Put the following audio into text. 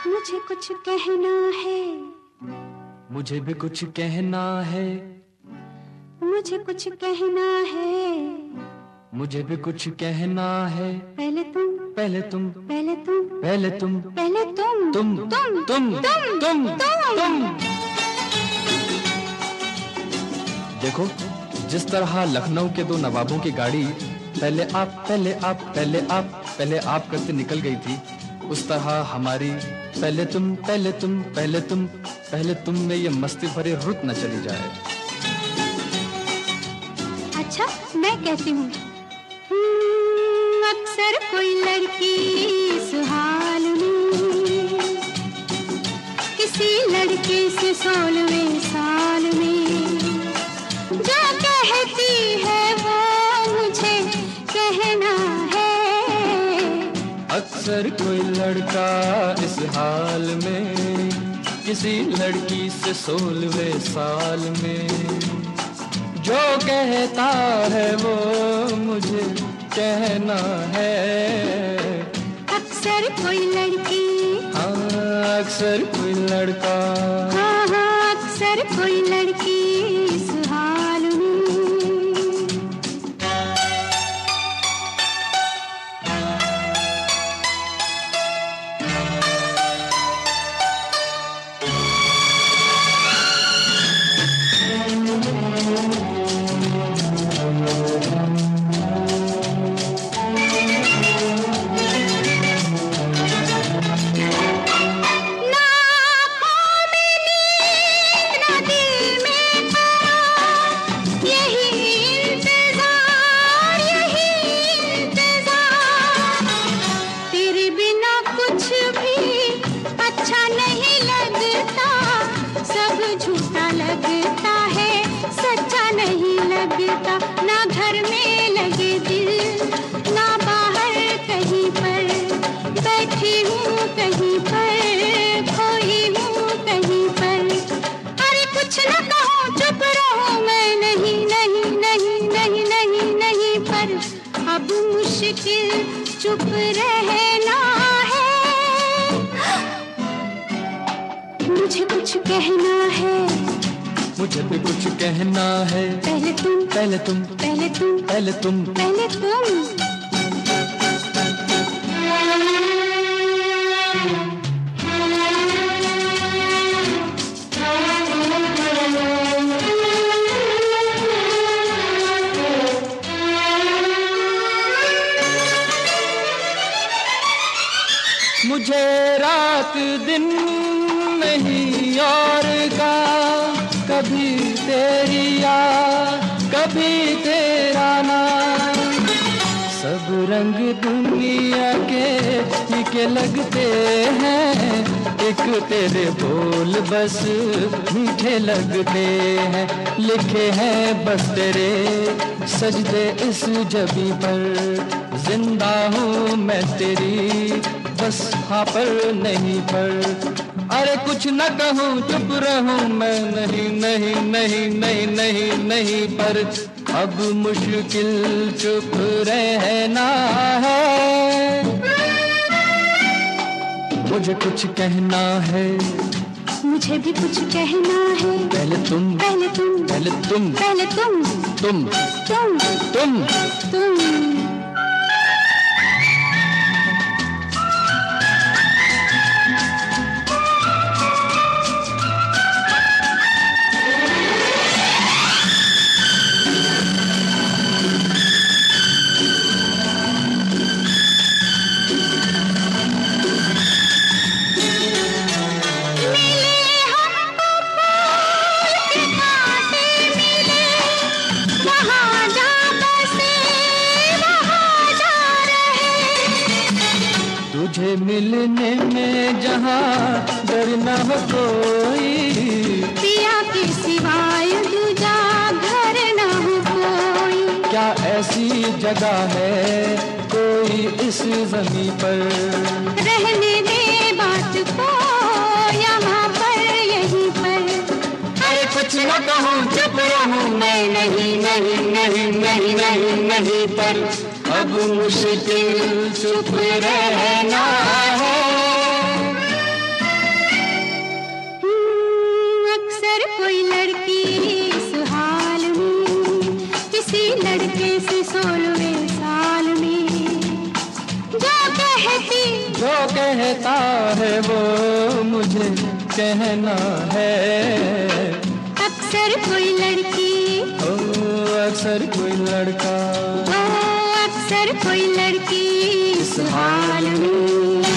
मुझे कुछ कहना है, मुझे भी कुछ कहना है, मुझे कुछ कहना है, मुझे भी कुछ कहना है। पहले तुम, पहले तुम, पहले तुम, पहले तुम, पहले तुम, तुम, तुम, तुम, तुम। देखो, जिस तरह लखनऊ के दो नवाबों की गाड़ी पहले आप, पहले आप, पहले आप, पहले आप करते निकल गई थी, उस तरह हमारी पहले तुम, पहले तुम, पहले तुम, पहले तुम में ये मस्ती भरी रुत न चली जाए। अच्छा, मैं कहती हूँ, अक्सर कोई लड़की इस हाल में किसी लड़के से 16वें साल में जो कहती है वो मुझे कहना है। अक्सर कोई लड़का इस हाल में किसी लड़की से 16वें साल में जो कहता है वो मुझे कहना है। अक्सर कोई लड़की, हाँ अक्सर कोई लड़का, हाँ हाँ अक्सर कोई लड़की इस हाल में। ना घर में लगे दिल, ना बाहर कहीं पर, बैठी हूँ कहीं पर, खोई हूँ कहीं पर। अरे कुछ न कहूँ, चुप रहूँ मैं, नहीं नहीं नहीं नहीं नहीं नहीं पर अब मुश्किल चुप रहना है। मुझे कुछ कहना है, मुझे भी कुछ कहना है। पहले तुम, पहले तुम, पहले तुम, पहले तुम, पहले तुम। मुझे रात दिन नहीं और का, कभी तेरी याद कभी तेरा नाम, सब रंग दुनिया के लगते हैं, एक तेरे बोल बस मीठे लगते हैं, लिखे हैं बस तेरे सजदे इस जबी पर, जिंदा हूँ मैं तेरी बस हाँ पर नहीं पर। अरे कुछ न कहूँ, चुप रहूँ मैं, नहीं नहीं नहीं नहीं नहीं नहीं पर अब मुश्किल चुप रहना है। मुझे कुछ कहना है, मुझे भी कुछ कहना है। पहले तुम, पहले तुम, पहले तुम, पहले तुम, तुम, तुम, तुम, तुम। तुझे मिलने में जहाँ डर न हो कोई, पिया के सिवाय दूजा घर न हो कोई। क्या ऐसी जगह है कोई इस ज़मीं पर, रहने दे बात को यहाँ पर यहीं पर। अरे कुछ न कहूँ, चुप रहूँ मैं, नहीं नहीं नहीं नहीं नहीं नहीं पर अब मुश्किल चुप रहना है। कहता है वो मुझे कहना है। अक्सर कोई लड़की, ओ अक्सर कोई लड़का, ओ अक्सर कोई लड़की इस हाल में